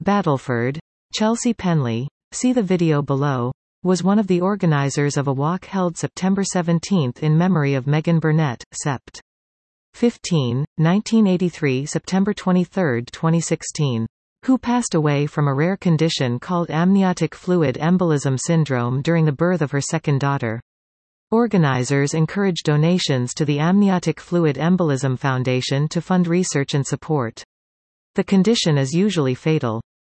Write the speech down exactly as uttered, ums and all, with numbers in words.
Battleford. Chelsea Penley, see the video below, was one of the organizers of a walk held September seventeenth in memory of Megan Burnett, Sept. fifteenth, nineteen eighty-three September twenty-third twenty sixteen, who passed away from a rare condition called amniotic fluid embolism syndrome during the birth of her second daughter. Organizers encourage donations to the Amniotic Fluid Embolism Foundation to fund research and support. The condition is usually fatal.